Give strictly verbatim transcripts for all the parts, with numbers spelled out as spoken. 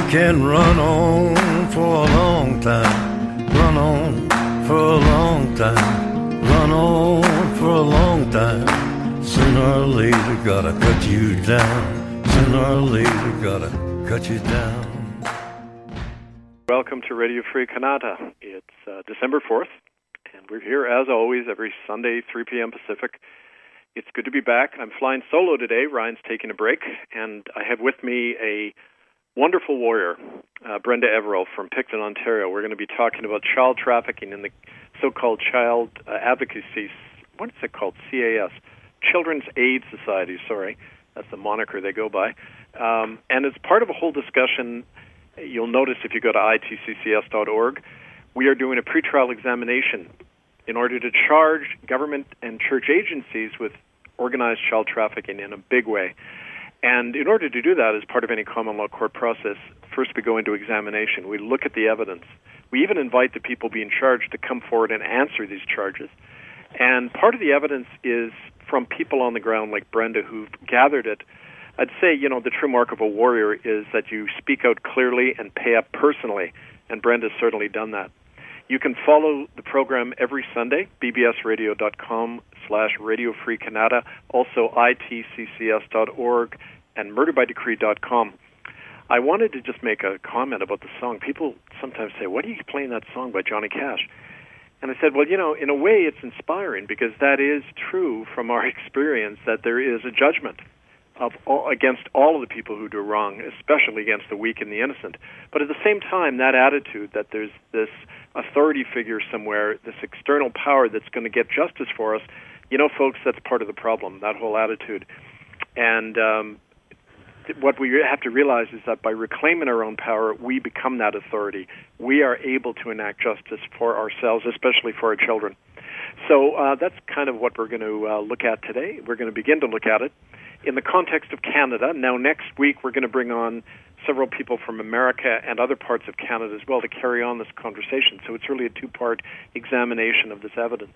can run on for a long time, run on for a long time, run on for a long time. Sooner or later, gotta cut you down. Sooner or later, gotta cut you down. Welcome to Radio Free Canada. It's uh, December fourth, and we're here as always every Sunday, three p.m. Pacific. It's good to be back. I'm flying solo today. Ryan's taking a break, and I have with me a wonderful warrior, uh, Brenda Everill from Picton, Ontario. We're going to be talking about child trafficking in the so-called Child uh, Advocacy, what is it called, C A S, Children's Aid Society, sorry. That's the moniker they go by. Um, and as part of a whole discussion, you'll notice if you go to I T C C S dot org, we are doing a pretrial examination in order to charge government and church agencies with organized child trafficking in a big way. And in order to do that, as part of any common law court process, first we go into examination. We look at the evidence. We even invite the people being charged to come forward and answer these charges. And part of the evidence is from people on the ground like Brenda who've gathered it. I'd say, you know, the true mark of a warrior is that you speak out clearly and pay up personally, and Brenda's certainly done that. You can follow the program every Sunday, b b s radio dot com slash Radio Free Canada, also I T C C S dot org and murder by decree dot com. I wanted to just make a comment about the song. People sometimes say, what are you playing that song by Johnny Cash? And I said, well, you know, in a way it's inspiring because that is true from our experience that there is a judgment of all, against all of the people who do wrong, especially against the weak and the innocent. But at the same time, that attitude that there's this authority figure somewhere, this external power that's going to get justice for us, you know, folks, that's part of the problem, that whole attitude. And um, th- what we have to realize is that by reclaiming our own power, we become that authority. We are able to enact justice for ourselves, especially for our children. So uh, that's kind of what we're going to uh, look at today. We're going to begin to look at it in the context of Canada. Now, next week, we're going to bring on several people from America and other parts of Canada as well to carry on this conversation. So it's really a two-part examination of this evidence.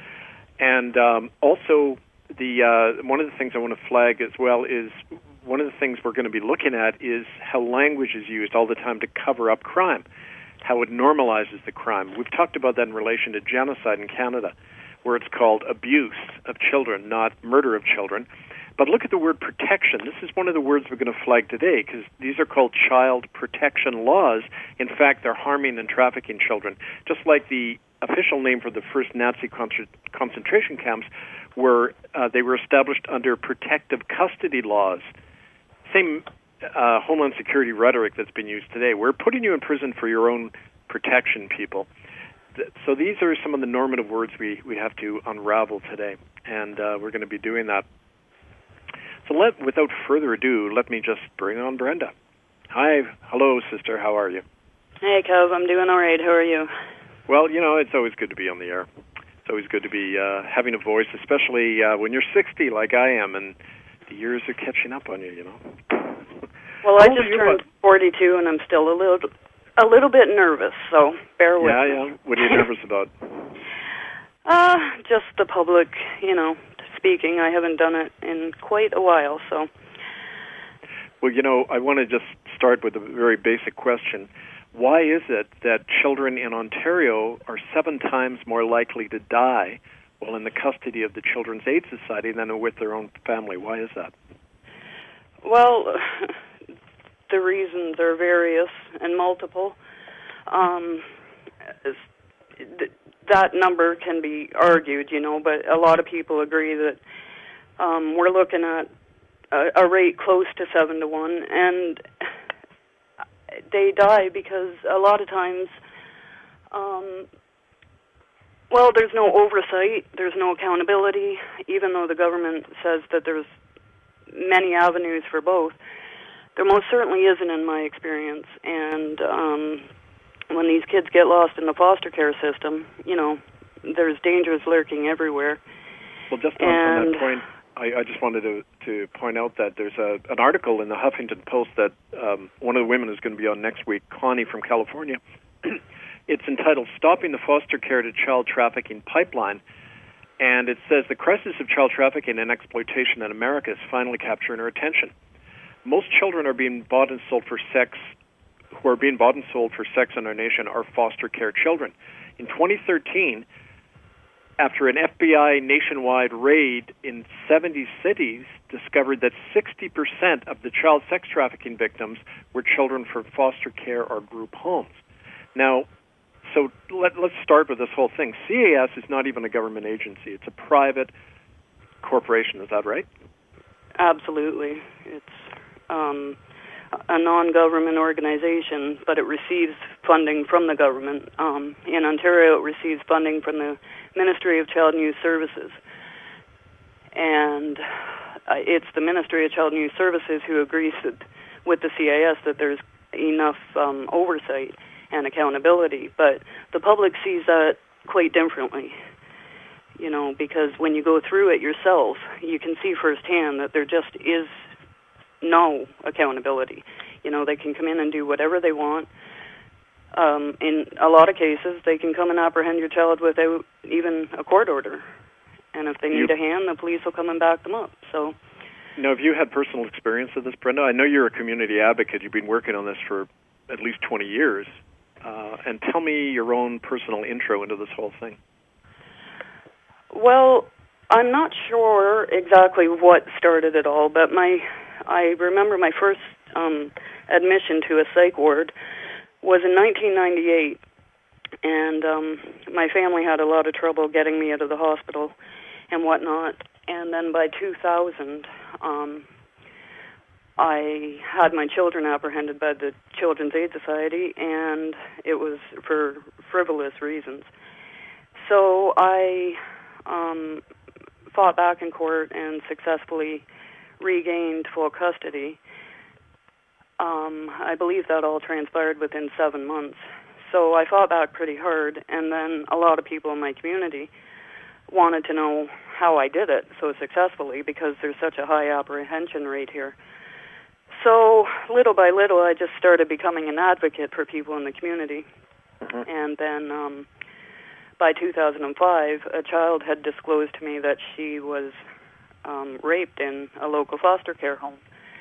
And um, also, the uh, one of the things I want to flag as well is one of the things we're going to be looking at is how language is used all the time to cover up crime, how it normalizes the crime. We've talked about that in relation to genocide in Canada, where it's called abuse of children, not murder of children. But look at the word protection. This is one of the words we're going to flag today because these are called child protection laws. In fact, they're harming and trafficking children. Just like the official name for the first Nazi contra- concentration camps were, uh, they were established under protective custody laws. Same uh, Homeland Security rhetoric that's been used today. We're putting you in prison for your own protection, people. So these are some of the normative words we, we have to unravel today, and uh, we're going to be doing that. So let, without further ado, let me just bring on Brenda. Hi. Hello, sister. How are you? Hey, Cove. I'm doing all right. How are you? Well, you know, it's always good to be on the air. It's always good to be uh, having a voice, especially uh, when you're sixty like I am, and the years are catching up on you, you know. Well, I just turned forty-two, and I'm still a little a little bit nervous, so bear with yeah, me. Yeah, yeah. What are you nervous about? Uh, just the public, you know, speaking. I haven't done it in quite a while, so. Well, you know, I want to just start with a very basic question. Why is it that children in Ontario are seven times more likely to die while in the custody of the Children's Aid Society than with their own family? Why is that? Well, the reasons are various and multiple. Um, th- that number can be argued, you know, but a lot of people agree that um, we're looking at a, a rate close to seven to one, and they die because a lot of times, um, well, there's no oversight, there's no accountability, even though the government says that there's many avenues for both. There most certainly isn't in my experience, and um, when these kids get lost in the foster care system, you know, there's dangers lurking everywhere. Well, just on, on that point, I, I just wanted to, to point out that there's a, an article in the Huffington Post that um, one of the women is going to be on next week, Connie from California. It's entitled Stopping the Foster Care to Child Trafficking Pipeline, and it says the crisis of child trafficking and exploitation in America is finally capturing our attention. Most children are being bought and sold for sex who are being bought and sold for sex in our nation are foster care children. In twenty thirteen, after an F B I nationwide raid in seventy cities discovered that sixty percent of the child sex trafficking victims were children from foster care or group homes. Now, so let, let's start with this whole thing. C A S is not even a government agency. It's a private corporation. Is that right? Absolutely. It's um, a non-government organization, but it receives funding from the government. Um, in Ontario, it receives funding from the Ministry of Child and Youth Services. And uh, it's the Ministry of Child and Youth Services who agrees that, with the C A S that there's enough um, oversight and accountability. But the public sees that quite differently, you know, because when you go through it yourself, you can see firsthand that there just is no accountability. You know, they can come in and do whatever they want. Um, in a lot of cases, they can come and apprehend your child without even a court order. And if they need you, a hand, the police will come and back them up. So, now, have you had personal experience of this, Brenda? I know you're a community advocate. You've been working on this for at least twenty years. Uh, and tell me your own personal intro into this whole thing. Well, I'm not sure exactly what started it all, but my I remember my first um, admission to a psych ward was in nineteen ninety-eight, and um, my family had a lot of trouble getting me out of the hospital and whatnot. And then by two thousand, um, I had my children apprehended by the Children's Aid Society, and it was for frivolous reasons. So I um, fought back in court and successfully regained full custody. Um, I believe that all transpired within seven months. So I fought back pretty hard, and then a lot of people in my community wanted to know how I did it so successfully because there's such a high apprehension rate here. So little by little, I just started becoming an advocate for people in the community. Mm-hmm. And then um, by two thousand five, a child had disclosed to me that she was um, raped in a local foster care home.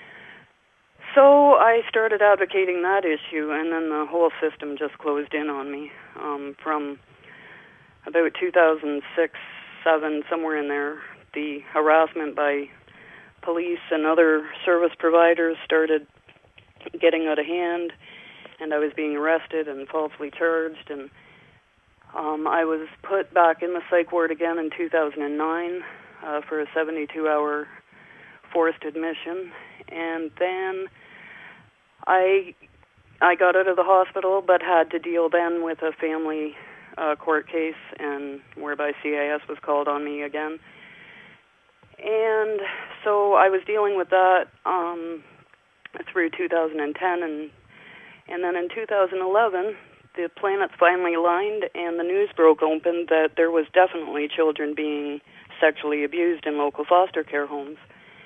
So I started advocating that issue, and then the whole system just closed in on me. Um, from about two thousand six, seven, somewhere in there, the harassment by police and other service providers started getting out of hand, and I was being arrested and falsely charged, and um, I was put back in the psych ward again in two thousand nine uh, for a seventy-two hour forced admission, and then I I got out of the hospital, but had to deal then with a family uh, court case, and whereby C A S was called on me again. And so I was dealing with that um, through two thousand ten, and and then in two thousand eleven, the planets finally aligned, and the news broke open that there was definitely children being sexually abused in local foster care homes.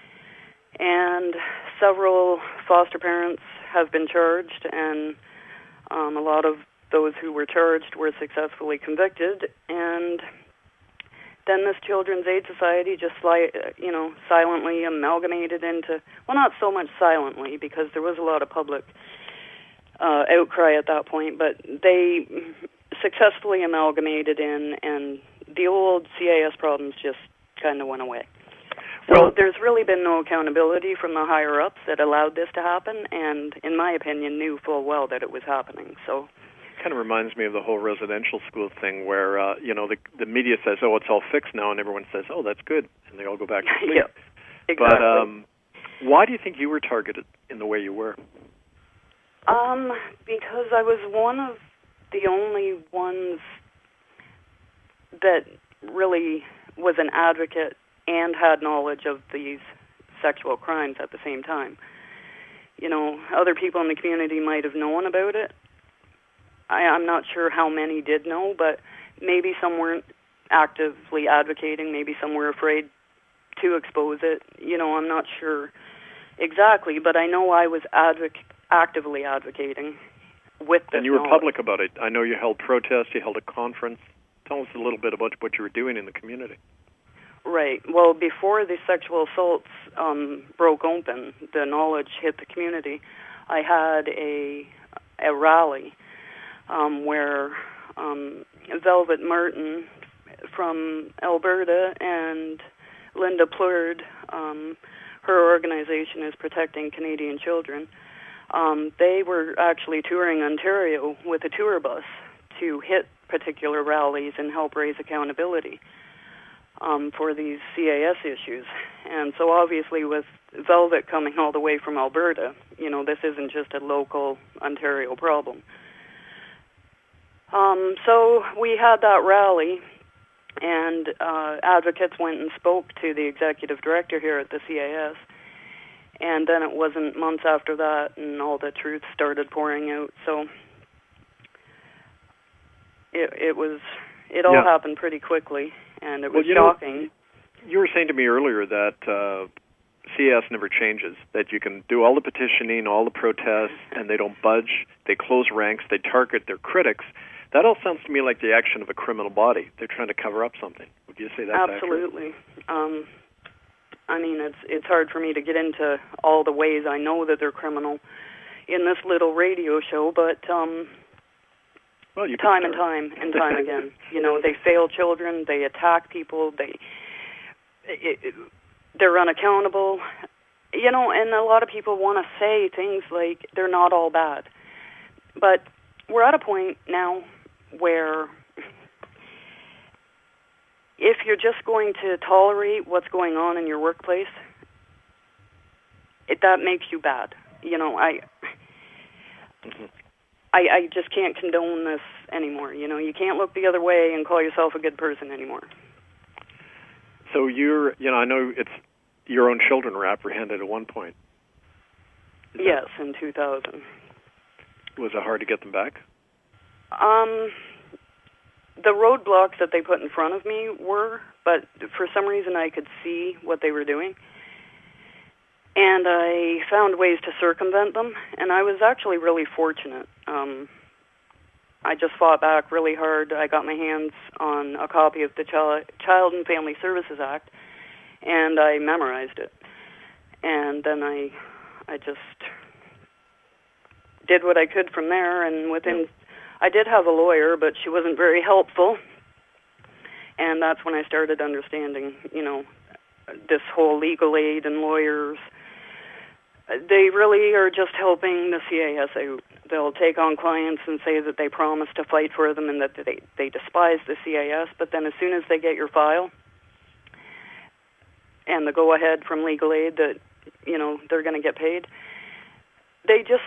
And several foster parents have been charged, and um, a lot of those who were charged were successfully convicted. And then this Children's Aid Society just, you know, silently amalgamated into, well, not so much silently, because there was a lot of public uh, outcry at that point, but they successfully amalgamated in, and the old C A S problems just kind of went away. So well, there's really been no accountability from the higher-ups that allowed this to happen, and in my opinion, knew full well that it was happening. So kind of reminds me of the whole residential school thing where, uh, you know, the the media says, oh, it's all fixed now, and everyone says, oh, that's good, and they all go back to sleep. Yeah, exactly. But um, why do you think you were targeted in the way you were? Um, because I was one of the only ones that really was an advocate and had knowledge of these sexual crimes at the same time. You know, other people in the community might have known about it. I, I'm not sure how many did know, but maybe some weren't actively advocating, maybe some were afraid to expose it. You know, I'm not sure exactly, but I know I was advoc- actively advocating with this And you were knowledge. public about it. I know you held protests, you held a conference. Tell us a little bit about what you were doing in the community. Right. Well, before the sexual assaults um, broke open, the knowledge hit the community, I had a a rally um, where um, Velvet Martin from Alberta and Linda Plurd, um, her organization is Protecting Canadian Children. Um, they were actually touring Ontario with a tour bus to hit particular rallies and help raise accountability um, for these C A S issues. And so obviously with Velvet coming all the way from Alberta, you know, this isn't just a local Ontario problem. Um, so we had that rally, and uh, advocates went and spoke to the executive director here at the C A S. And then it wasn't months after that, and all the truth started pouring out. So it, it was, it all yeah. happened pretty quickly, and it was well, you shocking. Know, you were saying to me earlier that uh, C A S never changes, that you can do all the petitioning, all the protests, and they don't budge. They close ranks. They target their critics. That all sounds to me like the action of a criminal body. They're trying to cover up something. Would you say that's Absolutely. Um, I mean, it's it's hard for me to get into all the ways I know that they're criminal in this little radio show, but um, well, you time and time and time again, you know, they fail children, they attack people, they it, it, they're unaccountable, you know, and a lot of people want to say things like they're not all bad, but we're at a point now where if you're just going to tolerate what's going on in your workplace, it, that makes you bad. You know, I, mm-hmm. I, I just can't condone this anymore. You know, you can't look the other way and call yourself a good person anymore. So you're, you know, I know it's your own children were apprehended at one point. Is yes, that, in two thousand. Was it hard to get them back? Um. The roadblocks that they put in front of me were, but for some reason I could see what they were doing. And I found ways to circumvent them, and I was actually really fortunate. Um, I just fought back really hard. I got my hands on a copy of the Child and Family Services Act, and I memorized it. And then I, I just did what I could from there, and within... I did have a lawyer, but she wasn't very helpful, and that's when I started understanding, you know, this whole legal aid and lawyers. They really are just helping the C A S out. They'll take on clients and say that they promise to fight for them and that they, they despise the C A S, but then as soon as they get your file and the go-ahead from legal aid that, you know, they're going to get paid, they just...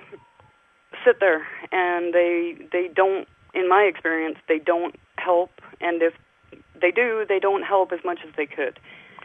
sit there, and they they don't, in my experience, they don't help, and if they do, they don't help as much as they could.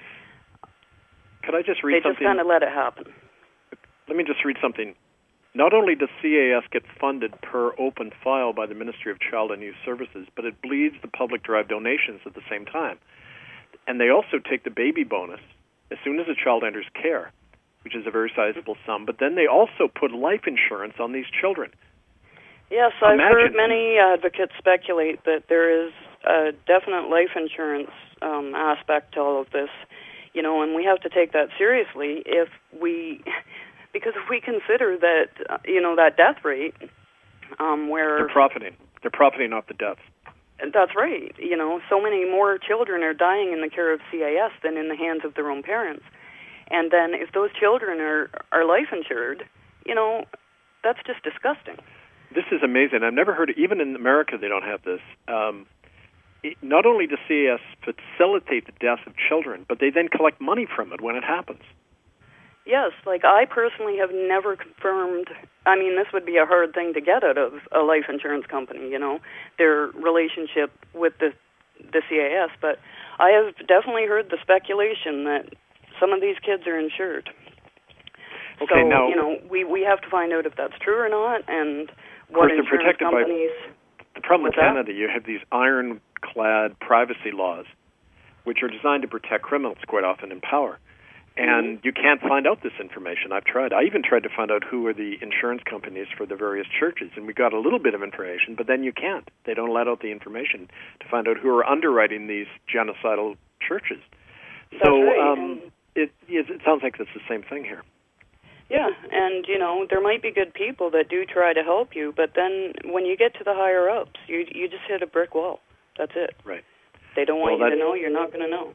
Could I just read they something? They just kind of let it happen. Let me just read something. Not only does C A S get funded per open file by the Ministry of Child and Youth Services, but it bleeds the public-derived donations at the same time. And they also take the baby bonus as soon as a child enters care, which is a very sizable sum, but then they also put life insurance on these children. Yes, I've Imagine. heard many advocates speculate that there is a definite life insurance um, aspect to all of this, you know, and we have to take that seriously if we, because if we consider that, uh, you know, that death rate um, where... They're profiting. They're profiting off the deaths. That's right. You know, so many more children are dying in the care of C A S than in the hands of their own parents. And then if those children are, are life insured, you know, that's just disgusting. This is amazing. I've never heard, even in America they don't have this. Um, it, not only does C A S facilitate the death of children, but they then collect money from it when it happens. Yes, like I personally have never confirmed, I mean, this would be a hard thing to get out of a life insurance company, you know, their relationship with the, the C A S, but I have definitely heard the speculation that some of these kids are insured. Okay, so, now, you know, we, we have to find out if that's true or not, and of what course, they're insurance protected companies... By, the problem in that? Canada, you have these ironclad privacy laws, which are designed to protect criminals quite often in power. And mm-hmm. you can't find out this information. I've tried. I even tried to find out who are the insurance companies for the various churches, and we got a little bit of information, but then you can't. They don't let out the information to find out who are underwriting these genocidal churches. That's so right. um, it, it sounds like it's the same thing here. Yeah, and, you know, there might be good people that do try to help you, but then when you get to the higher-ups, you you just hit a brick wall. That's it. Right. They don't want well, you to know. You're not going to know.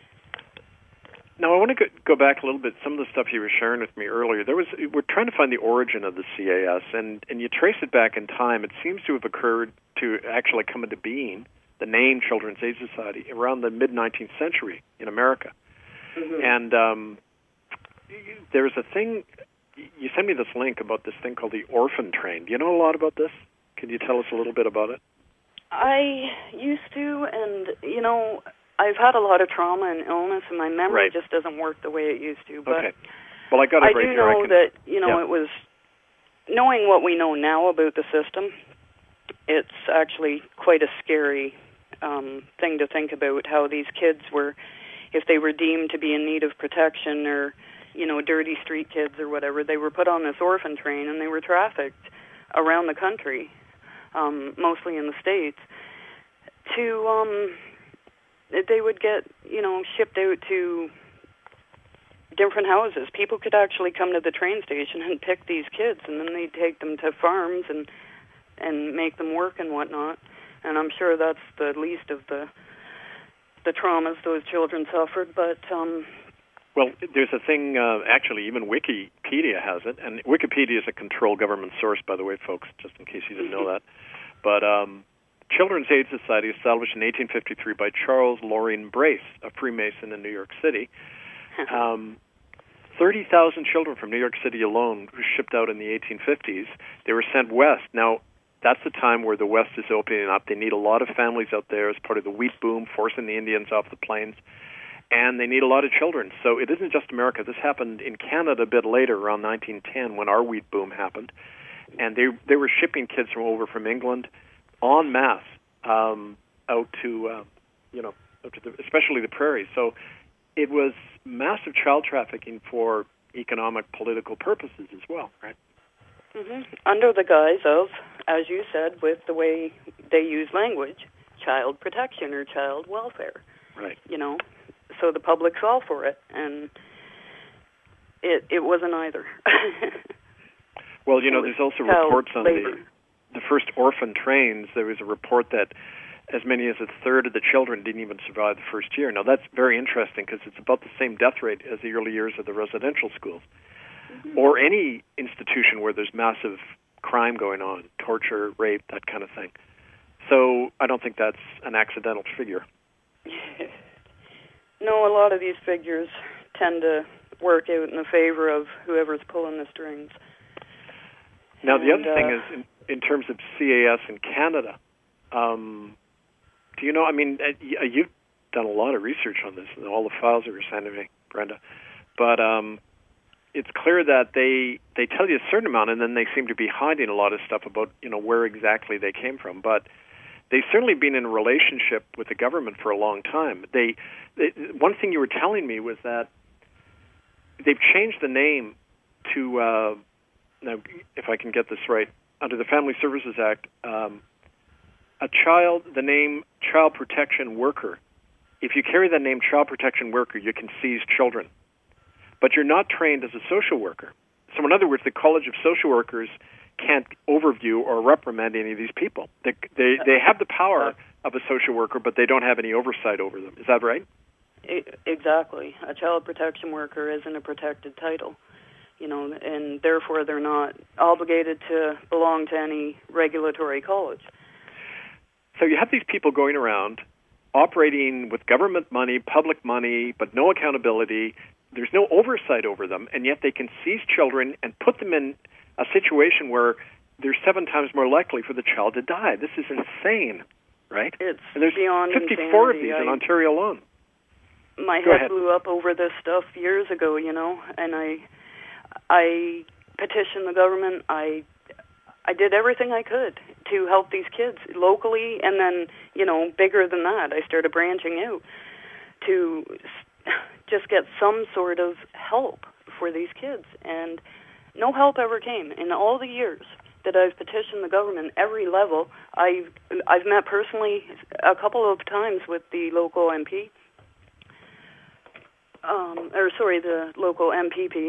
Now, I want to go, go back a little bit. Some of the stuff you were sharing with me earlier, there was we're trying to find the origin of the C A S, and, and you trace it back in time. It seems to have occurred to actually come into being, the name Children's Aid Society, around the mid-nineteenth century in America. Mm-hmm. And um, there's a thing, you sent me this link about this thing called the orphan train. Do you know a lot about this? Can you tell us a little bit about it? I used to, and, you know, I've had a lot of trauma and illness, and my memory right. just doesn't work the way it used to. But okay. Well, I got it I right do here. know I can, that, you know, yeah. it was, knowing what we know now about the system, it's actually quite a scary um, thing to think about, how these kids were, if they were deemed to be in need of protection or, you know, dirty street kids or whatever, they were put on this orphan train and they were trafficked around the country, um, mostly in the States, to, um, they would get, you know, shipped out to different houses. People could actually come to the train station and pick these kids, and then they'd take them to farms and and make them work and whatnot. And I'm sure that's the least of the the traumas those children suffered. But um, well, there's a thing. Uh, actually, even Wikipedia has it, and Wikipedia is a controlled government source, by the way, folks, just in case you didn't know that. But um, Children's Aid Society, established in eighteen fifty-three by Charles Loring Brace, a Freemason in New York City. Um, thirty thousand children from New York City alone were shipped out in the eighteen fifties. They were sent west. Now, that's the time where the West is opening up. They need a lot of families out there as part of the wheat boom, forcing the Indians off the plains. And they need a lot of children. So it isn't just America. This happened in Canada a bit later, around nineteen ten, when our wheat boom happened. And they they were shipping kids from over from England en masse um, out to, uh, you know, out to the, especially the prairies. So it was massive child trafficking for economic, political purposes as well, right? Mm-hmm. Under the guise of, as you said, with the way they use language, child protection or child welfare. Right. You know, so the public fell for it, and it it wasn't either. Well, you know, there's also reports on the, the first orphan trains. There was a report that as many as a third of the children didn't even survive the first year. Now, that's very interesting because it's about the same death rate as the early years of the residential schools. Mm-hmm. Or any institution where there's massive crime going on, torture, rape, that kind of thing. So I don't think that's an accidental figure. No, a lot of these figures tend to work out in the favor of whoever's pulling the strings. Now, and, the other uh, thing is, in, in terms of C A S in Canada, um, do you know, I mean, uh, you've done a lot of research on this, and all the files that were sent to me, Brenda, but um, it's clear that they they tell you a certain amount, and then they seem to be hiding a lot of stuff about, you know, where exactly they came from. But they've certainly been in a relationship with the government for a long time. They, they one thing you were telling me was that they've changed the name to, uh, now, if I can get this right, under the Family Services Act, um, a child, the name Child Protection Worker. If you carry that name Child Protection Worker, you can seize children. But you're not trained as a social worker. So in other words, the College of Social Workers can't overview or reprimand any of these people. They, they, they have the power of a social worker, but they don't have any oversight over them. Is that right? Exactly. A child protection worker isn't a protected title, you know, and therefore they're not obligated to belong to any regulatory college. So you have these people going around operating with government money, public money, but no accountability. There's no oversight over them, and yet they can seize children and put them in a situation where they're seven times more likely for the child to die. This is insane, right? It's and there's beyond fifty-four insanity. of these in I, Ontario alone. My Go head ahead. blew up over this stuff years ago, you know, and I, I petitioned the government. I, I did everything I could to help these kids locally, and then, you know, bigger than that, I started branching out to just get some sort of help for these kids. And no help ever came. In all the years that I've petitioned the government, every level, I've, I've met personally a couple of times with the local M P, um, or sorry, the local M P P,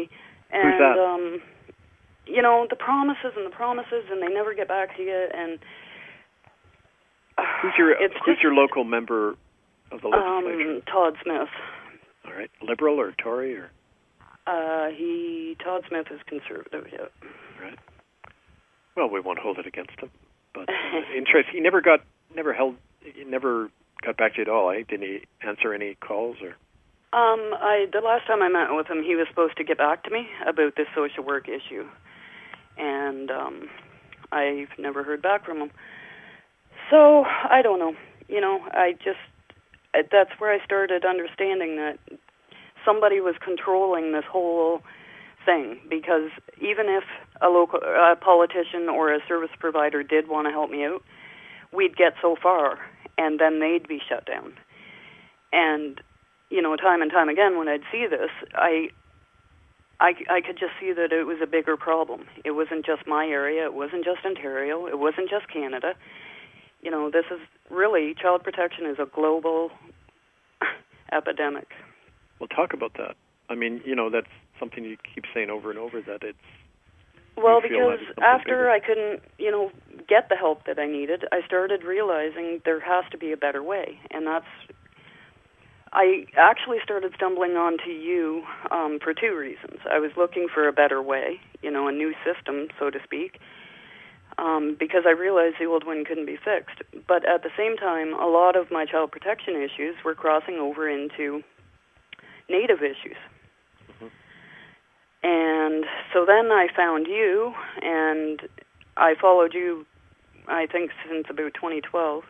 And, Who's that? Um, you know, the promises and the promises, and they never get back to you. And uh, who's your it's Who's just, your local member of the legislature? Um, Todd Smith. All right, Liberal or Tory or? Uh, he Todd Smith is Conservative. Yeah. Right. Well, we won't hold it against him. But uh, interest. He never got never held. He never got back to you at all. Eh? Didn't he answer any calls or? Um, I the last time I met with him, he was supposed to get back to me about this social work issue, and um, I've never heard back from him. So I don't know. You know, I just that's where I started understanding that somebody was controlling this whole thing. Because even if a local a politician or a service provider did want to help me out, we'd get so far, and then they'd be shut down. And you know, time and time again, when I'd see this, I, I, I could just see that it was a bigger problem. It wasn't just my area. It wasn't just Ontario. It wasn't just Canada. You know, this is really, child protection is a global epidemic. Well, talk about that. I mean, you know, that's something you keep saying over and over, that it's... Well, because after I couldn't, you know, get the help that I needed, I started realizing there has to be a better way, and that's... I actually started stumbling onto you um, for two reasons. I was looking for a better way, you know, a new system, so to speak, um, because I realized the old one couldn't be fixed. But at the same time, a lot of my child protection issues were crossing over into Native issues. Mm-hmm. And so then I found you, and I followed you, I think, since about twenty twelve.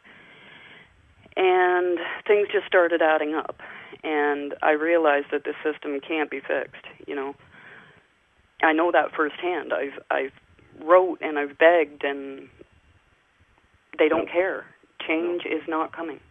And things just started adding up, and I realized that this system can't be fixed. You know, I know that firsthand. I've I've wrote and I've begged, and they don't care. Change is not coming.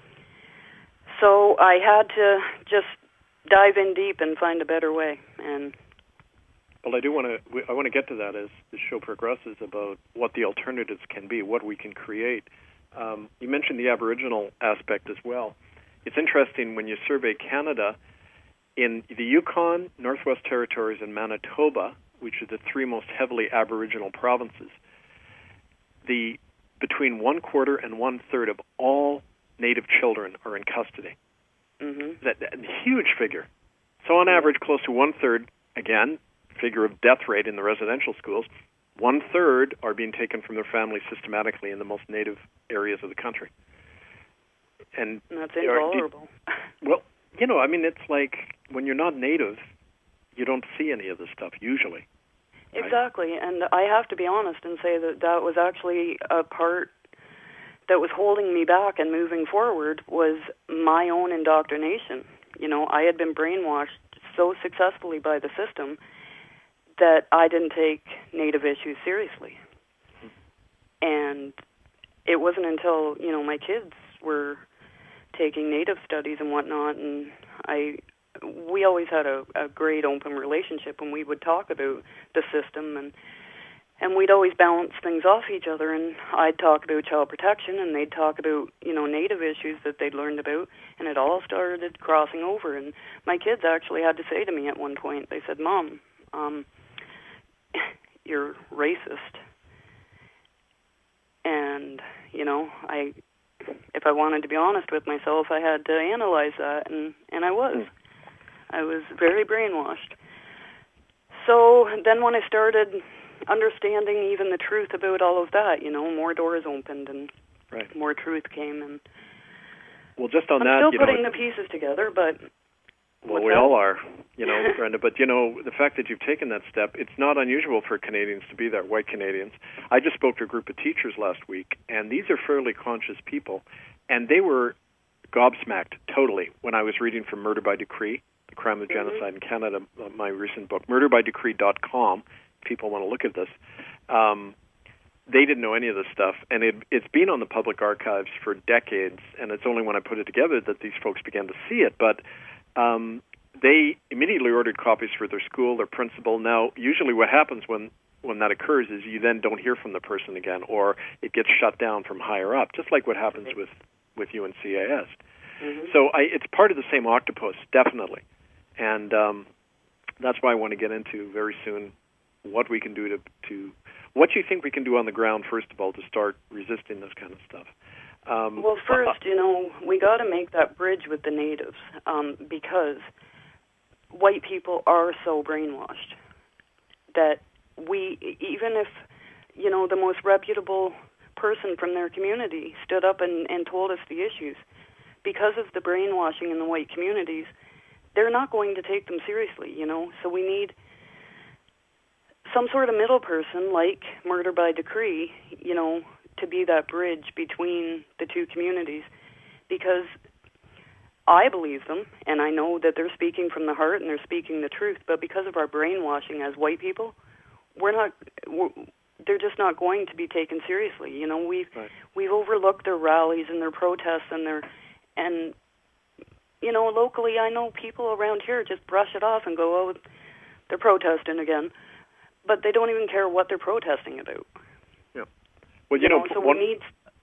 So I had to just dive in deep and find a better way. And well, I do want to. I want to get to that as the show progresses about what the alternatives can be, what we can create. Um, you mentioned the Aboriginal aspect as well. It's interesting when you survey Canada, in the Yukon, Northwest Territories, and Manitoba, which are the three most heavily Aboriginal provinces, the between one quarter and one third of all Native children are in custody. Mm-hmm. That, that huge figure. So on average, close to one third, again, figure of death rate in the residential schools, one third are being taken from their families systematically in the most Native areas of the country. And that's intolerable. Well, you know, I mean, it's like when you're not Native, you don't see any of this stuff usually. Exactly, right? And I have to be honest and say that that was actually a part that was holding me back and moving forward was my own indoctrination. You know, I had been brainwashed so successfully by the system that I didn't take Native issues seriously. And it wasn't until, you know, my kids were taking Native studies and whatnot, and I, we always had a, a great open relationship, and we would talk about the system, and and we'd always bounce things off each other, and I'd talk about child protection, and they'd talk about, you know, Native issues that they'd learned about, and it all started crossing over. And my kids actually had to say to me at one point, they said, "Mom, um, you're racist." And, you know, I, if I wanted to be honest with myself, I had to analyze that, and, and I was. Mm. I was very brainwashed. So then when I started understanding even the truth about all of that, you know, more doors opened and right. more truth came. And well, just on I'm that, still you putting know, the pieces together, but... Well, we that? all are, you know, Brenda. But, you know, the fact that you've taken that step, it's not unusual for Canadians to be there, white Canadians. I just spoke to a group of teachers last week, and these are fairly conscious people, and they were gobsmacked totally when I was reading from Murder by Decree, The Crime of mm-hmm. Genocide in Canada, my recent book, murder by decree dot com. People want to look at this. Um, they didn't know any of this stuff, and it, it's been on the public archives for decades, and it's only when I put it together that these folks began to see it. But Um, they immediately ordered copies for their school, their principal. Now, usually what happens when, when that occurs is you then don't hear from the person again, or it gets shut down from higher up, just like what happens with, with U N C A S. Mm-hmm. So I, it's part of the same octopus, definitely. And um, that's why I want to get into very soon what we can do to, to what you think we can do on the ground, first of all, to start resisting this kind of stuff. Um, well, first, uh, you know, we got to make that bridge with the natives um, because white people are so brainwashed that we, even if, you know, the most reputable person from their community stood up and, and told us the issues, because of the brainwashing in the white communities, they're not going to take them seriously, you know. So we need some sort of middle person like Murder by Decree, you know, to be that bridge between the two communities, because I believe them, and I know that they're speaking from the heart and they're speaking the truth, but because of our brainwashing as white people, we're not, we're, they're just not going to be taken seriously. You know, we've, right. we've overlooked their rallies and their protests and their, and, you know, locally I know people around here just brush it off and go, oh, they're protesting again, but they don't even care what they're protesting about. Yeah. Well, you, you know, know, so one, we need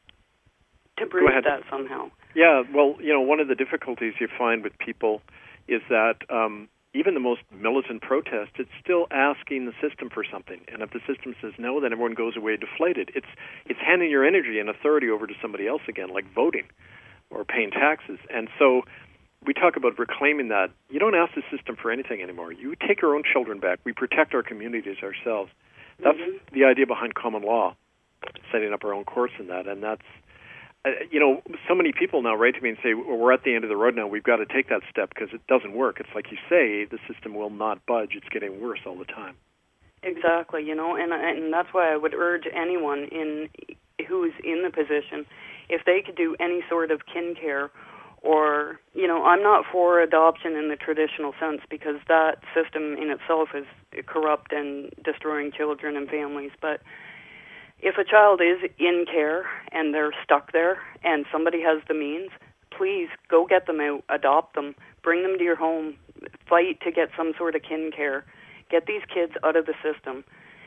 to bridge that somehow. Yeah, well, you know, one of the difficulties you find with people is that um, even the most militant protest, it's still asking the system for something. And if the system says no, then everyone goes away deflated. It's it's handing your energy and authority over to somebody else again, like voting or paying taxes. And so we talk about reclaiming that. You don't ask the system for anything anymore. You take your own children back. We protect our communities ourselves. That's mm-hmm. the idea behind common law, setting up our own course in that. And that's, uh, you know, so many people now write to me and say, well, we're at the end of the road now. We've got to take that step because it doesn't work. It's like you say, the system will not budge. It's getting worse all the time. Exactly, you know, and and that's why I would urge anyone in who is in the position, if they could do any sort of kin care, or, you know, I'm not for adoption in the traditional sense because that system in itself is corrupt and destroying children and families. But if a child is in care and they're stuck there and somebody has the means, please go get them out, adopt them, bring them to your home, fight to get some sort of kin care. Get these kids out of the system.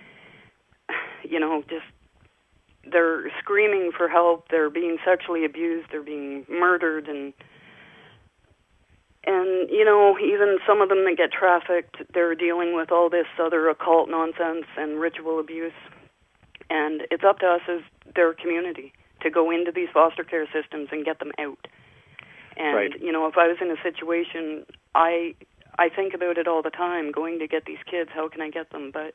You know, just they're screaming for help. They're being sexually abused. They're being murdered, and and you know, even some of them that get trafficked, they're dealing with all this other occult nonsense and ritual abuse. And it's up to us as their community to go into these foster care systems and get them out. And right. you know, if I was in a situation, I I think about it all the time, going to get these kids. How can I get them? But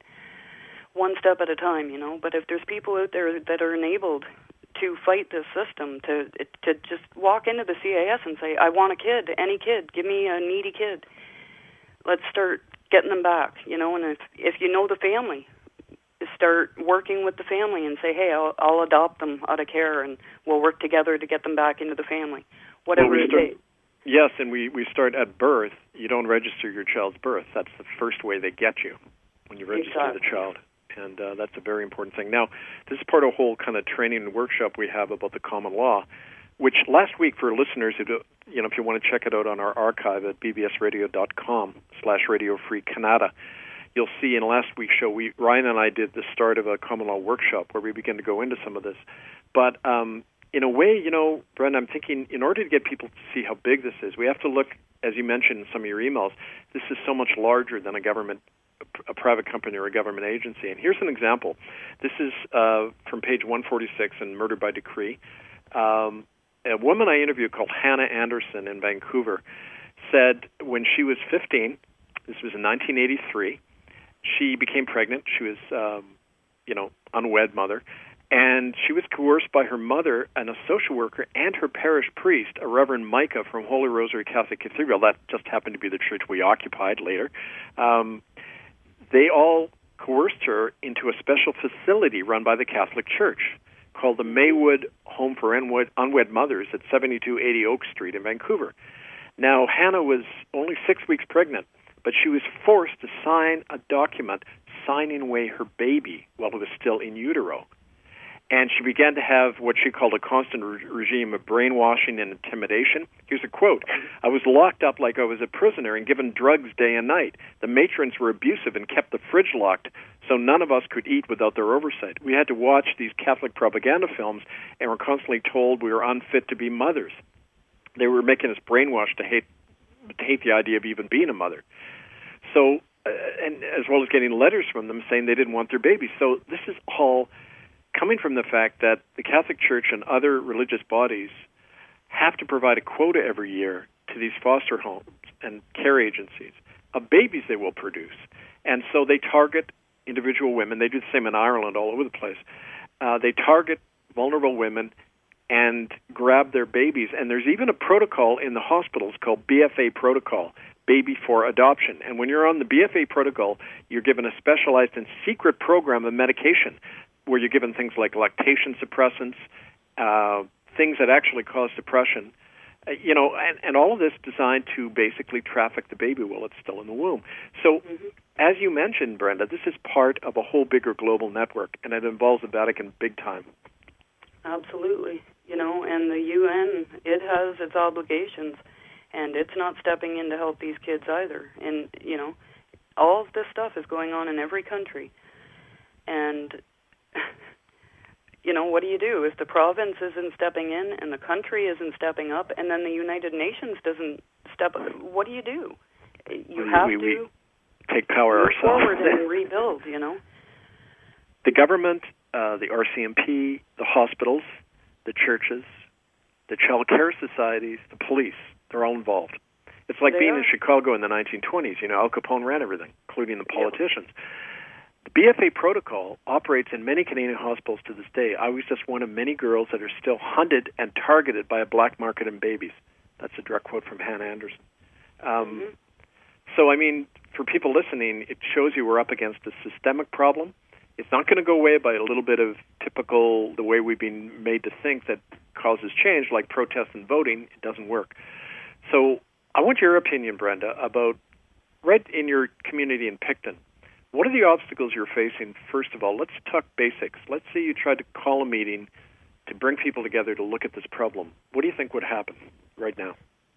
one step at a time, you know. But if there's people out there that are enabled to fight this system, to to just walk into the C A S and say, I want a kid, any kid, give me a needy kid. Let's start getting them back, you know. And if if you know the family, start working with the family and say, hey, I'll, I'll adopt them out of care, and we'll work together to get them back into the family, whatever well, we it start, takes. Yes, and we, we start at birth. You don't register your child's birth. That's the first way they get you, when you register exactly. the child. And uh, that's a very important thing. Now, this is part of a whole kind of training and workshop we have about the common law, which last week for listeners, who do, you know, if you want to check it out on our archive at b b s radio dot com slash radio free Canada, you'll see in last week's show, we Ryan and I did the start of a common law workshop where we began to go into some of this. But um, in a way, you know, Brenda, I'm thinking in order to get people to see how big this is, we have to look, as you mentioned in some of your emails, this is so much larger than a government, a private company or a government agency. And here's an example. This is uh, from page one forty-six in Murder by Decree. Um, a woman I interviewed called Hannah Anderson in Vancouver said when she was fifteen, this was in nineteen eighty-three, she became pregnant. She was, um, you know, unwed mother. And she was coerced by her mother and a social worker and her parish priest, a Reverend Micah from Holy Rosary Catholic Cathedral. That just happened to be the church we occupied later. Um, they all coerced her into a special facility run by the Catholic Church called the Maywood Home for Unwed, Unwed Mothers at seventy-two eighty Oak Street in Vancouver. Now, Hannah was only six weeks pregnant, but she was forced to sign a document signing away her baby while it was still in utero. And she began to have what she called a constant re- regime of brainwashing and intimidation. Here's a quote. I was locked up like I was a prisoner and given drugs day and night. The matrons were abusive and kept the fridge locked, so none of us could eat without their oversight. We had to watch these Catholic propaganda films and were constantly told we were unfit to be mothers. They were making us brainwashed to hate, to hate the idea of even being a mother. So uh, and as well as getting letters from them saying they didn't want their babies. So this is all coming from the fact that the Catholic Church and other religious bodies have to provide a quota every year to these foster homes and care agencies of babies they will produce. And so they target individual women. They do the same in Ireland, all over the place. Uh, they target vulnerable women and grab their babies. And there's even a protocol in the hospitals called B F A protocol, Baby for Adoption. And when you're on the B F A protocol, you're given a specialized and secret program of medication where you're given things like lactation suppressants, uh, things that actually cause depression, uh, you know, and, and all of this designed to basically traffic the baby while it's still in the womb. So, mm-hmm. as you mentioned, Brenda, this is part of a whole bigger global network, and it involves the Vatican big time. Absolutely. You know, and the U N, it has its obligations, and it's not stepping in to help these kids either. And, you know, all of this stuff is going on in every country. And, you know, what do you do if the province isn't stepping in and the country isn't stepping up, and then the United Nations doesn't step up? What do you do? You have we, to we take power move ourselves. forward and rebuild, you know. The government, uh, the R C M P, the hospitals, the churches, the child care societies, the police, they're all involved. It's like they being are. in Chicago in the nineteen twenties. You know, Al Capone ran everything, including the politicians. Yep. The B F A protocol operates in many Canadian hospitals to this day. I was just one of many girls that are still hunted and targeted by a black market in babies. That's a direct quote from Hannah Anderson. Um, mm-hmm. So, I mean, for people listening, it shows you we're up against a systemic problem. It's not going to go away by a little bit of typical, the way we've been made to think that causes change, like protest and voting. It doesn't work. So I want your opinion, Brenda, about right in your community in Picton. What are the obstacles you're facing? First of all, let's talk basics. Let's say you tried to call a meeting to bring people together to look at this problem. What do you think would happen right now?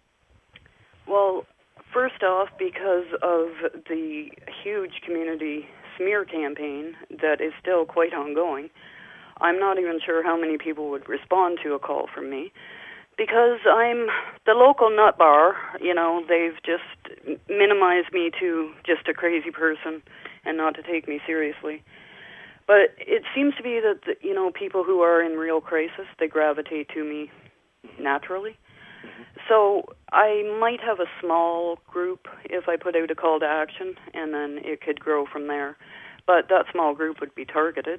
Well, first off, because of the huge community smear campaign that is still quite ongoing, I'm not even sure how many people would respond to a call from me, because I'm the local nut bar. You know, they've just minimized me to just a crazy person and not to take me seriously. But it seems to be that, the, you know, people who are in real crisis, they gravitate to me naturally. So I might have a small group if I put out a call to action, and then it could grow from there. But that small group would be targeted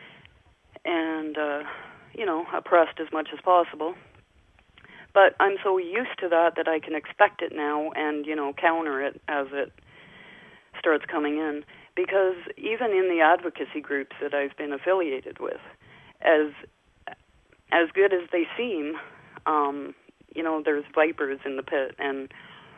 and, uh, you know, oppressed as much as possible. But I'm so used to that that I can expect it now and, you know, counter it as it starts coming in. Because even in the advocacy groups that I've been affiliated with, as as good as they seem, um, you know, there's vipers in the pit, and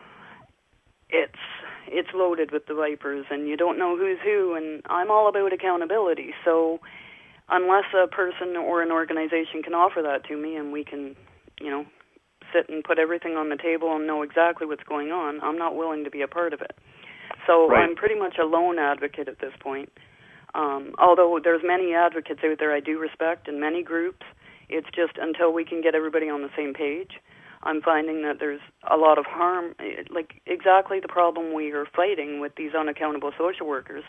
it's it's loaded with the vipers, and you don't know who's who, and I'm all about accountability. So unless a person or an organization can offer that to me and we can, you know, sit and put everything on the table and know exactly what's going on, I'm not willing to be a part of it. So right. I'm pretty much a lone advocate at this point. Um, although there's many advocates out there I do respect and many groups, it's just until we can get everybody on the same page, I'm finding that there's a lot of harm, like exactly the problem we are fighting with these unaccountable social workers.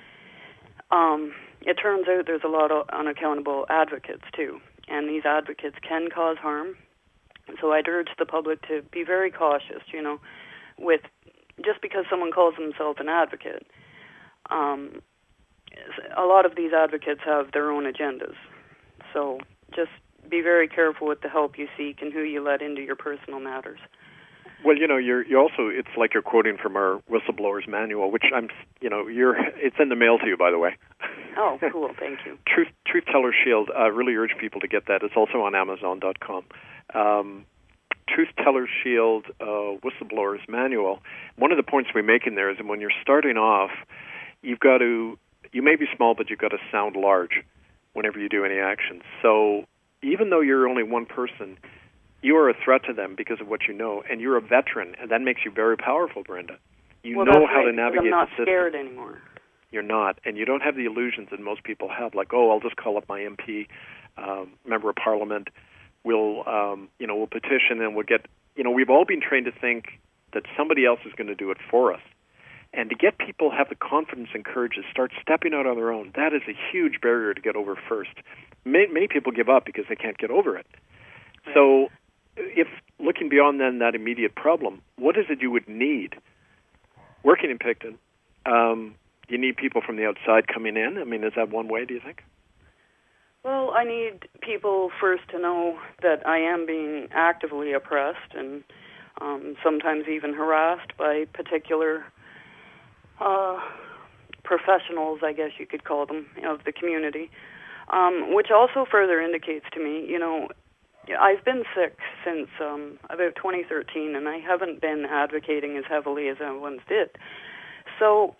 Um, it turns out there's a lot of unaccountable advocates too, and these advocates can cause harm. So I'd urge the public to be very cautious, you know, with just because someone calls themselves an advocate. Um, a lot of these advocates have their own agendas. So just be very careful with the help you seek and who you let into your personal matters. Well, you know, you're you also, it's like you're quoting from our Whistleblowers Manual, which I'm, you know, you're, it's in the mail to you, by the way. Oh, cool, thank you. Truth Truth Teller Shield, I really urge people to get that. It's also on Amazon dot com. Um, Truth Teller Shield uh, Whistleblowers Manual. One of the points we make in there is that when you're starting off, you've got to, you may be small, but you've got to sound large whenever you do any actions. So even though you're only one person, you are a threat to them because of what you know, and you're a veteran, and that makes you very powerful, Brenda. You well, know that's how right, to navigate I'm not the system. scared anymore. You're not, and you don't have the illusions that most people have, like, oh, I'll just call up my M P, um, member of Parliament. We'll, um, you know, we'll petition, and we'll get. You know, we've all been trained to think that somebody else is going to do it for us, And to get people to have the confidence and courage to start stepping out on their own, that is a huge barrier to get over first. Many, many people give up because they can't get over it. Right. So if looking beyond then that immediate problem, what is it you would need? Working in Picton, um, you need people from the outside coming in. I mean, is that one way, do you think? Well, I need people first to know that I am being actively oppressed and um, sometimes even harassed by particular uh, professionals, I guess you could call them, of the community, um, which also further indicates to me, you know, I've been sick since um, about twenty thirteen, and I haven't been advocating as heavily as I once did. So,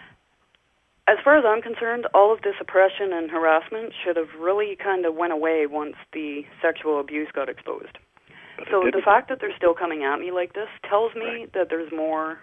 as far as I'm concerned, all of this oppression and harassment should have really kind of went away once the sexual abuse got exposed. But so the fact that they're still coming at me like this tells me right. that there's more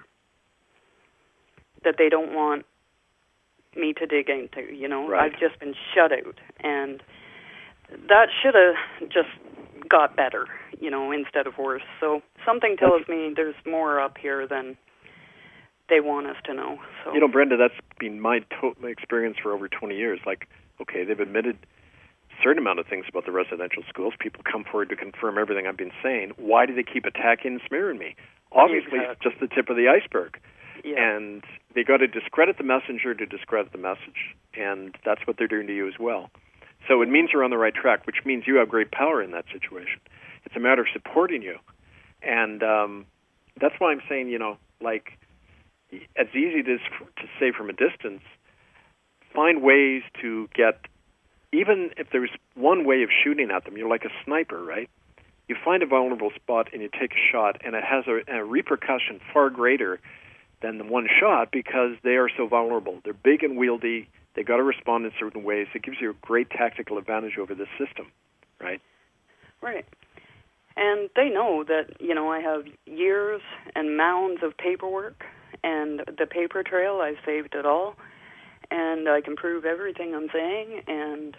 that they don't want me to dig into, you know. Right. I've just been shut out, and that should have just got better, you know, instead of worse. So something tells me there's more up here than they want us to know. So you know, Brenda, that's been my total experience for over twenty years. Like, okay, they've admitted a certain amount of things about the residential schools. People come forward to confirm everything I've been saying. Why do they keep attacking and smearing me? Obviously, exactly. It's just the tip of the iceberg. Yeah. And they got to discredit the messenger to discredit the message. And that's what they're doing to you as well. So it means you're on the right track, which means you have great power in that situation. It's a matter of supporting you. And um, that's why I'm saying, you know, like, as easy as it is to say from a distance, find ways to get, even if there's one way of shooting at them, you're like a sniper, right? You find a vulnerable spot and you take a shot, and it has a, a repercussion far greater than the one shot because they are so vulnerable. They're big and wieldy. They got to respond in certain ways. It gives you a great tactical advantage over this system, right? Right. And they know that, you know, I have years and mounds of paperwork, and the paper trail, I've saved it all, and I can prove everything I'm saying. And,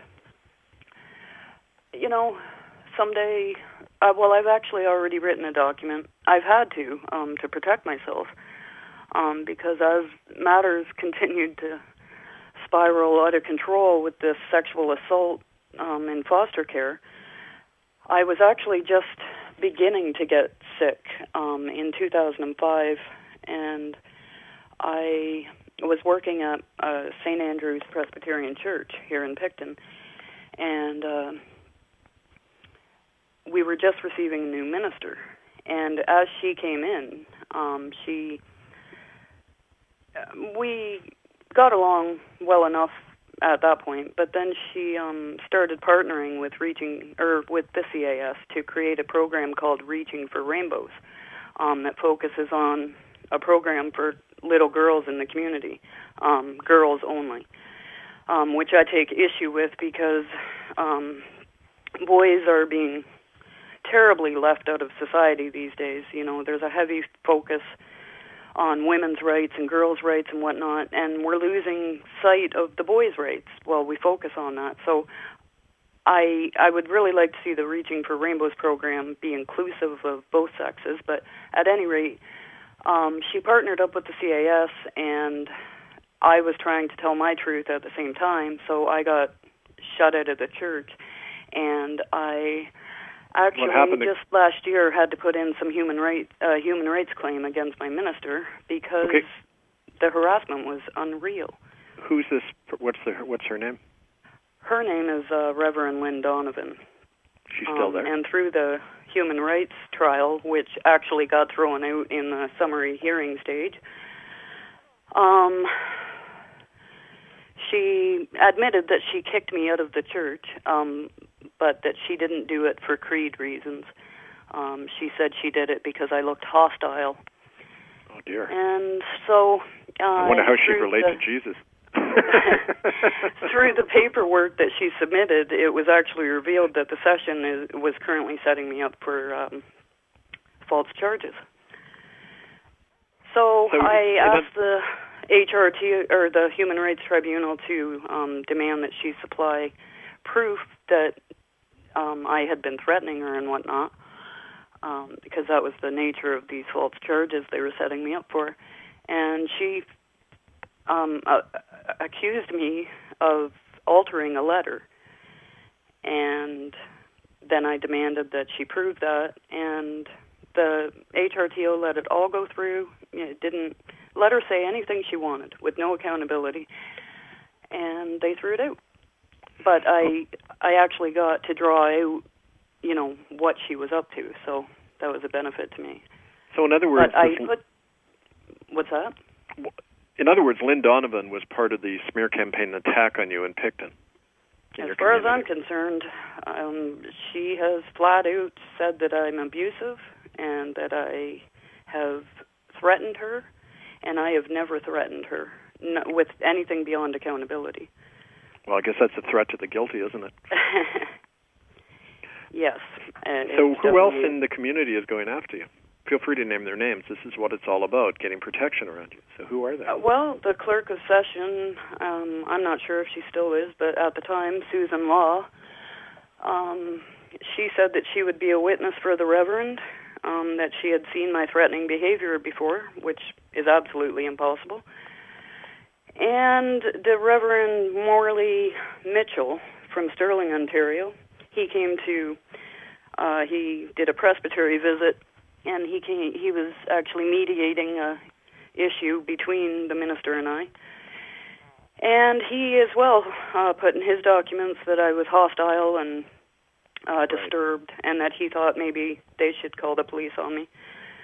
you know, someday, uh, well, I've actually already written a document. I've had to, um, to protect myself, um, because as matters continued to spiral out of control with this sexual assault um, in foster care, I was actually just beginning to get sick um, in two thousand five, and I was working at uh, Saint Andrew's Presbyterian Church here in Picton, and uh, we were just receiving a new minister. And as she came in, um, she we got along well enough at that point, but then she um, started partnering with Reaching or with the C A S to create a program called Reaching for Rainbows um, that focuses on a program for little girls in the community, um, girls only, um, which I take issue with because um, boys are being terribly left out of society these days. You know, there's a heavy focus on women's rights and girls' rights and whatnot, and we're losing sight of the boys' rights while we focus on that. So I I would really like to see the Reaching for Rainbows program be inclusive of both sexes, but at any rate, um, she partnered up with the C A S, and I was trying to tell my truth at the same time, so I got shut out of the church, and I actually just last year had to put in some human right uh, human rights claim against my minister because okay. the harassment was unreal. Who's this? What's the what's her name? Her name is uh, Reverend Lynn Donovan. She's still um, there. And through the human rights trial, which actually got thrown out in the summary hearing stage, um, she admitted that she kicked me out of the church. Um, but that she didn't do it for creed reasons. Um, she said she did it because I looked hostile. Oh, dear. And so... Uh, I wonder how she relates the, to Jesus. Through the paperwork that she submitted, it was actually revealed that the session is, was currently setting me up for um, false charges. So, so I asked the H R T, or the Human Rights Tribunal, to um, demand that she supply proof that Um, I had been threatening her and whatnot, um, because that was the nature of these false charges they were setting me up for. And she um, uh, accused me of altering a letter. And then I demanded that she prove that, and the H R T O let it all go through. It didn't let her say anything she wanted, with no accountability, and they threw it out. But I, I actually got to draw out, you know, what she was up to, so that was a benefit to me. So in other words, but I put, what's that? In other words, Lynn Donovan was part of the smear campaign attack on you in Picton. As far as I'm concerned, um, she has flat out said that I'm abusive and that I have threatened her, and I have never threatened her no, with anything beyond accountability. Well, I guess that's a threat to the guilty, isn't it? Yes. Uh, so who else in the community is going after you? Feel free to name their names. This is what it's all about, getting protection around you. So who are they? Uh, well, the clerk of session, um, I'm not sure if she still is, but at the time, Susan Law, um, she said that she would be a witness for the Reverend, um, that she had seen my threatening behavior before, which is absolutely impossible. And the Reverend Morley Mitchell from Sterling, Ontario, he came to, uh, he did a presbytery visit, and he came, he was actually mediating a issue between the minister and I. And he as well uh, put in his documents that I was hostile and uh, disturbed, and that he thought maybe they should call the police on me.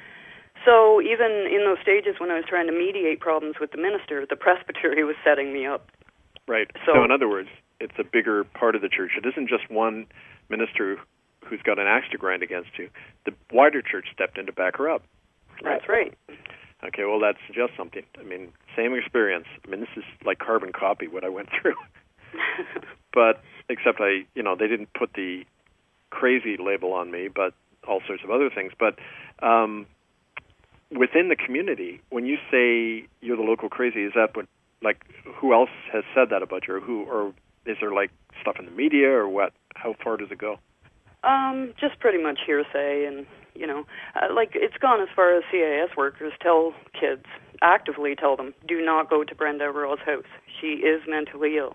So even in those stages when I was trying to mediate problems with the minister, the presbytery was setting me up. Right. So, so in other words, it's a bigger part of the church. It isn't just one minister who's got an axe to grind against you. The wider church stepped in to back her up. That's right. Okay, well, that suggests something. I mean, same experience. I mean, this is like carbon copy, what I went through. But, except I, you know, they didn't put the crazy label on me, but all sorts of other things. But um, within the community, when you say you're the local crazy, is that what, like, who else has said that about you? Or who, or is there, like, stuff in the media, or what? How far does it go? Um, just pretty much hearsay, and, you know, uh, like, it's gone as far as C I S workers tell kids, actively tell them, do not go to Brenda Everall's house. She is mentally ill,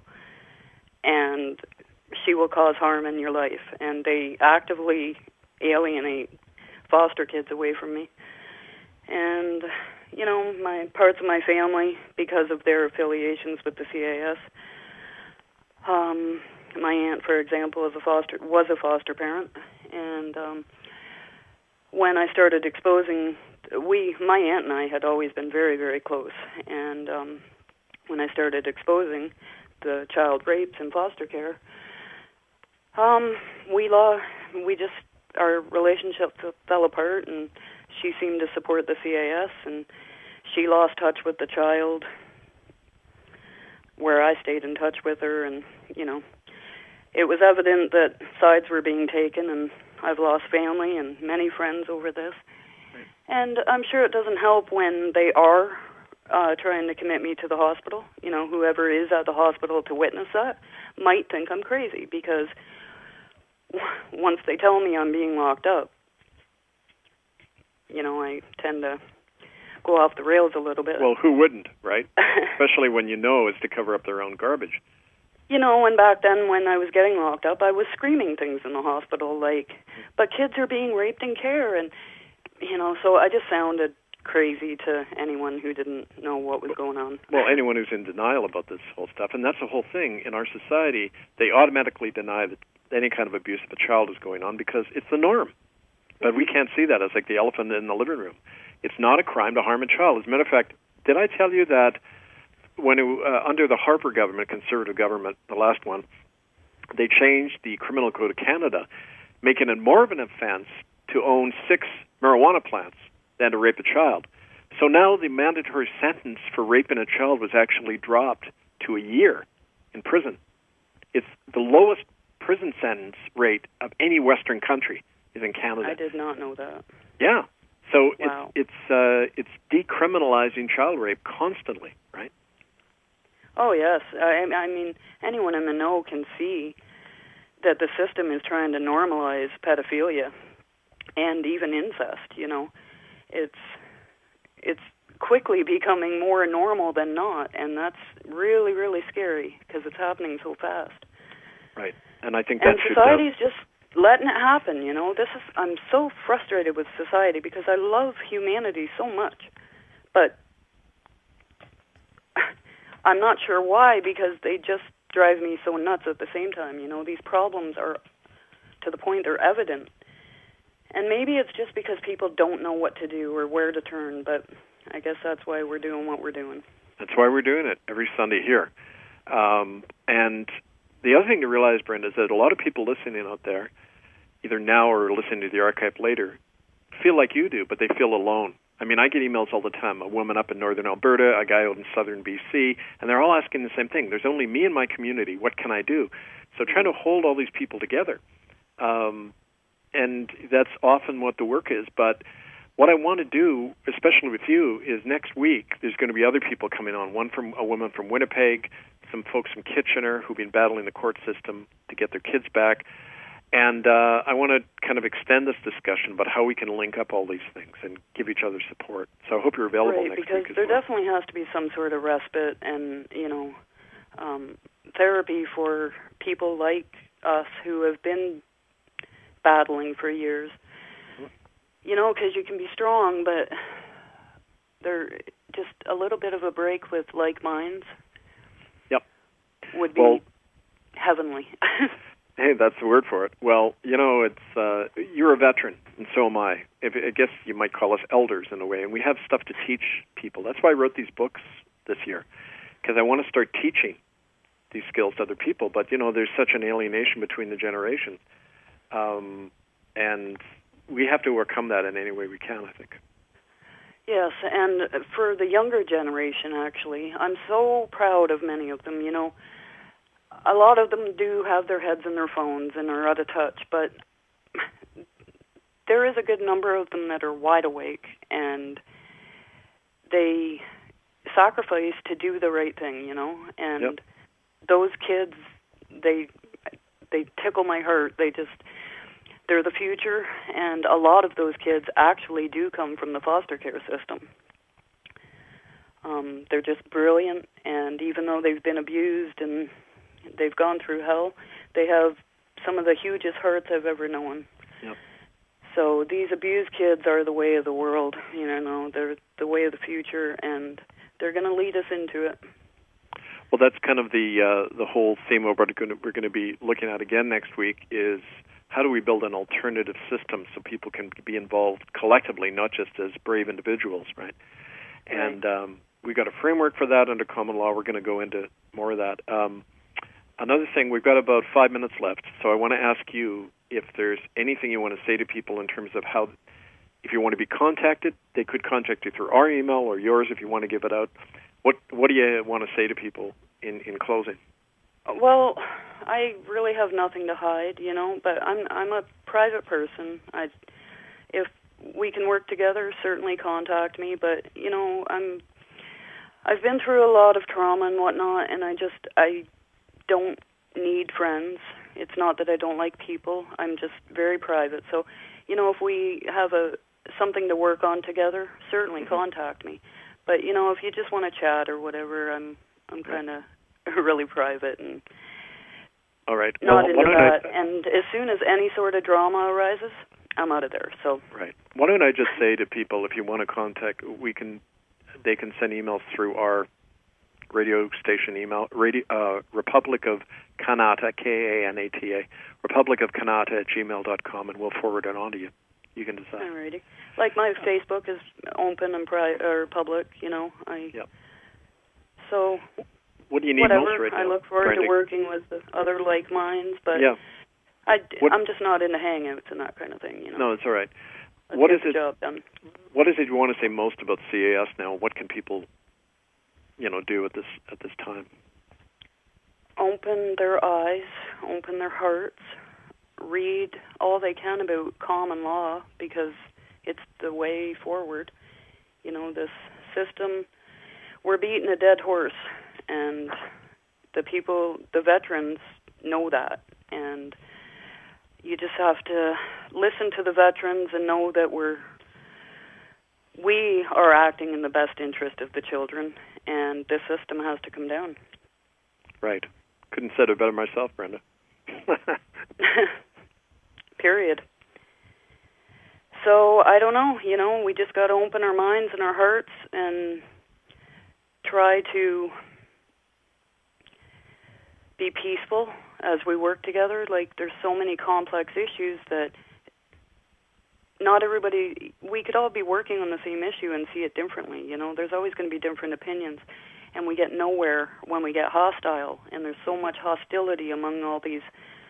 and she will cause harm in your life. And they actively alienate foster kids away from me. And, you know, my parts of my family, because of their affiliations with the C I S, um... my aunt, for example, is a foster was a foster parent, and um, when I started exposing, we, my aunt and I had always been very, very close, and um, when I started exposing the child rapes in foster care, um, we law, we just our relationship fell apart, and she seemed to support the C I S, and she lost touch with the child, where I stayed in touch with her, and you know. It was evident that sides were being taken, and I've lost family and many friends over this. Right. And I'm sure it doesn't help when they are uh, trying to commit me to the hospital. You know, whoever is at the hospital to witness that might think I'm crazy, because once they tell me I'm being locked up, you know, I tend to go off the rails a little bit. Well, who wouldn't, right? Especially when you know it's to cover up their own garbage. You know, and back then when I was getting locked up, I was screaming things in the hospital like, but kids are being raped in care, and, you know, so I just sounded crazy to anyone who didn't know what was going on. Well, anyone who's in denial about this whole stuff, and that's the whole thing in our society, they automatically deny that any kind of abuse of a child is going on because it's the norm. But mm-hmm. we can't see that as like the elephant in the living room. It's not a crime to harm a child. As a matter of fact, did I tell you that when it, uh, under the Harper government, conservative government, the last one, they changed the Criminal Code of Canada, making it more of an offense to own six marijuana plants than to rape a child. So now the mandatory sentence for raping a child was actually dropped to a year in prison. It's the lowest prison sentence rate of any Western country is in Canada. I did not know that. Yeah. So wow. it's it's uh, it's decriminalizing child rape constantly, right? Oh, yes. I, I mean, anyone in the know can see that the system is trying to normalize pedophilia and even incest, you know. It's it's quickly becoming more normal than not, and that's really, really scary because it's happening so fast. Right, and I think that and should... society's just letting it happen, you know. This is I'm so frustrated with society because I love humanity so much, but I'm not sure why, because they just drive me so nuts at the same time, you know. These problems are to the point they're evident. And maybe it's just because people don't know what to do or where to turn, but I guess that's why we're doing what we're doing. That's why we're doing it every Sunday here. Um, and the other thing to realize, Brenda, is that a lot of people listening out there, either now or listening to the archive later, feel like you do, but they feel alone. I mean, I get emails all the time, a woman up in northern Alberta, a guy out in southern B C, and they're all asking the same thing. There's only me and my community. What can I do? So trying to hold all these people together. Um, and that's often what the work is. But what I want to do, especially with you, is next week there's going to be other people coming on, one from a woman from Winnipeg, some folks from Kitchener who've been battling the court system to get their kids back. And uh, I want to kind of extend this discussion about how we can link up all these things and give each other support. So I hope you're available right, next because week as there well. definitely has to be some sort of respite and, you know, um, therapy for people like us who have been battling for years. You know, because you can be strong, but they're just a little bit of a break with like minds. Yep. Would be well, heavenly. Hey, that's the word for it. Well, you know, it's uh, you're a veteran, and so am I. If, I guess you might call us elders in a way, and we have stuff to teach people. That's why I wrote these books this year, because I want to start teaching these skills to other people. But, you know, there's such an alienation between the generations, um, and we have to overcome that in any way we can, I think. Yes, and for the younger generation, actually, I'm so proud of many of them, you know. A lot of them do have their heads in their phones and are out of touch, but there is a good number of them that are wide awake, and they sacrifice to do the right thing, you know. And yep. those kids, they they tickle my heart. They just, they're the future, and a lot of those kids actually do come from the foster care system. Um, they're just brilliant, and even though they've been abused and they've gone through hell, they have some of the hugest hearts I've ever known. Yep. So these abused kids are the way of the world, you know, they're the way of the future, and they're going to lead us into it. Well, that's kind of the uh, the whole theme we're going to, we're going to be looking at again next week is how do we build an alternative system so people can be involved collectively, not just as brave individuals, right? right. And um, we got a framework for that under common law. We're going to go into more of that. Um, Another thing, we've got about five minutes left, so I want to ask you if there's anything you want to say to people in terms of how, if you want to be contacted, they could contact you through our email or yours if you want to give it out. What What do you want to say to people in, in closing? Well, I really have nothing to hide, you know, but I'm I'm a private person. I, if we can work together, certainly contact me, but, you know, I'm, I've been through a lot of trauma and whatnot, and I just, I... don't need friends. It's not that I don't like people. I'm just very private. So, you know, if we have a something to work on together, certainly mm-hmm. contact me. But, you know, if you just want to chat or whatever, I'm I'm kind of really private and all right. not well, into that. I... And as soon as any sort of drama arises, I'm out of there. So right. Why don't I just say to people, if you want to contact, we can, they can send emails through our radio station email, radio, uh, Republic of Kanata, K A N A T A, Republic of Kanata at gmail dot com, and we'll forward it on to you. You can decide. Alrighty. Like my Facebook is open and pri- or public, you know. I. Yep. So. What do you need whatever, most right now? I look forward Brenda? to working with the other like minds, but yeah. I, what, I'm just not into hangouts and that kind of thing, you know. No, it's all right. Let's what get is the it? Job done. What is it you want to say most about C A S now? What can people, you know, do at this at this time? Open their eyes, open their hearts, read all they can about common law because it's the way forward. You know, this system, we're beating a dead horse, and the people, the veterans, know that, and you just have to listen to the veterans and know that we're we are acting in the best interest of the children, and this system has to come down. Right. Couldn't have said it better myself, Brenda. Period. So, I don't know, you know, we just got to open our minds and our hearts and try to be peaceful as we work together. Like, there's so many complex issues that not everybody, we could all be working on the same issue and see it differently, you know. There's always going to be different opinions, and we get nowhere when we get hostile, and there's so much hostility among all these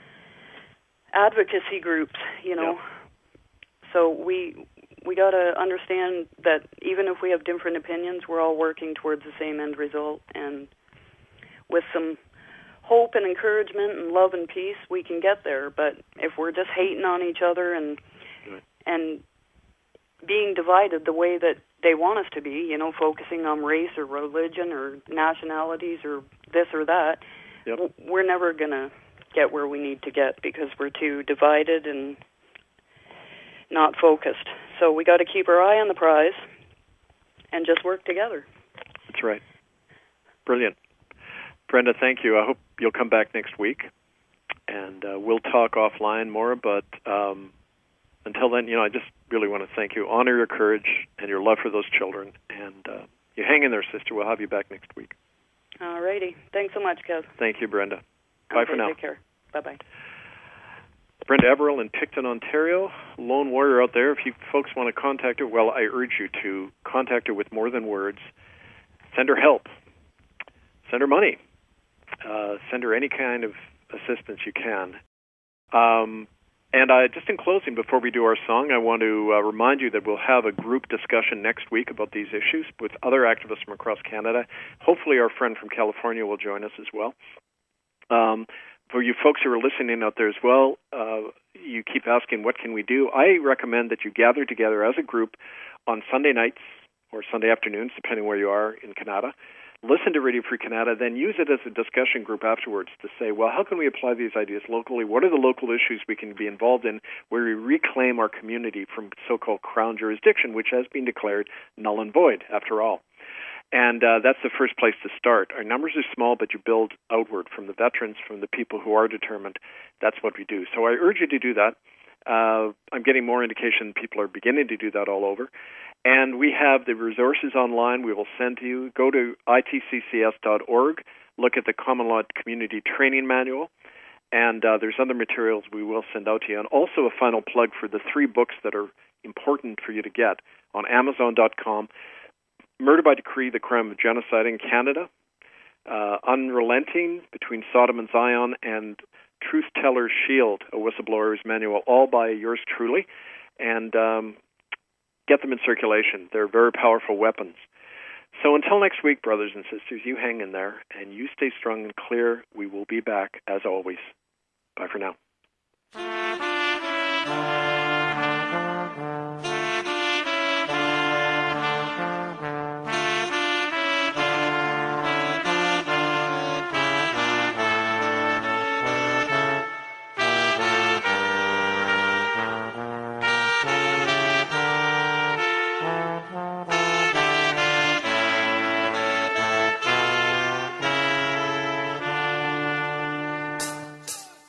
advocacy groups, you know. Yeah. So we we got to understand that even if we have different opinions, we're all working towards the same end result, and with some hope and encouragement and love and peace, we can get there. But if we're just hating on each other and and being divided the way that they want us to be, you know, focusing on race or religion or nationalities or this or that, yep. we're never going to get where we need to get because we're too divided and not focused. So we got to keep our eye on the prize and just work together. That's right. Brilliant. Brenda, thank you. I hope you'll come back next week, and uh, we'll talk offline more, but um, until then, you know, I just really want to thank you. Honor your courage and your love for those children, and uh, you hang in there, sister. We'll have you back next week. All righty. Thanks so much, Kev. Thank you, Brenda. Bye okay, for now. Take care. Bye-bye. Brenda Everill in Picton, Ontario, lone warrior out there. If you folks want to contact her, well, I urge you to contact her with more than words. Send her help. Send her money. Uh, send her any kind of assistance you can. Um, and I, just in closing, before we do our song, I want to uh, remind you that we'll have a group discussion next week about these issues with other activists from across Canada. Hopefully our friend from California will join us as well. Um, for you folks who are listening out there as well, uh, you keep asking, what can we do? I recommend that you gather together as a group on Sunday nights or Sunday afternoons, depending where you are in Canada. Listen to Radio Free Canada, then use it as a discussion group afterwards to say, well, how can we apply these ideas locally? What are the local issues we can be involved in where we reclaim our community from so-called Crown jurisdiction, which has been declared null and void, after all. And uh, that's the first place to start. Our numbers are small, but you build outward from the veterans, from the people who are determined. That's what we do. So I urge you to do that. Uh, I'm getting more indication people are beginning to do that all over. And we have the resources online we will send to you. Go to I T C C S dot org, look at the Common Law Community Training Manual, and uh, there's other materials we will send out to you. And also a final plug for the three books that are important for you to get on Amazon dot com. Murder by Decree, The Crime of Genocide in Canada, uh, Unrelenting, Between Sodom and Zion, and Truth Teller's Shield, a whistleblower's manual, all by yours truly. And um, get them in circulation. They're very powerful weapons. So until next week, brothers and sisters, you hang in there, and you stay strong and clear. We will be back, as always. Bye for now.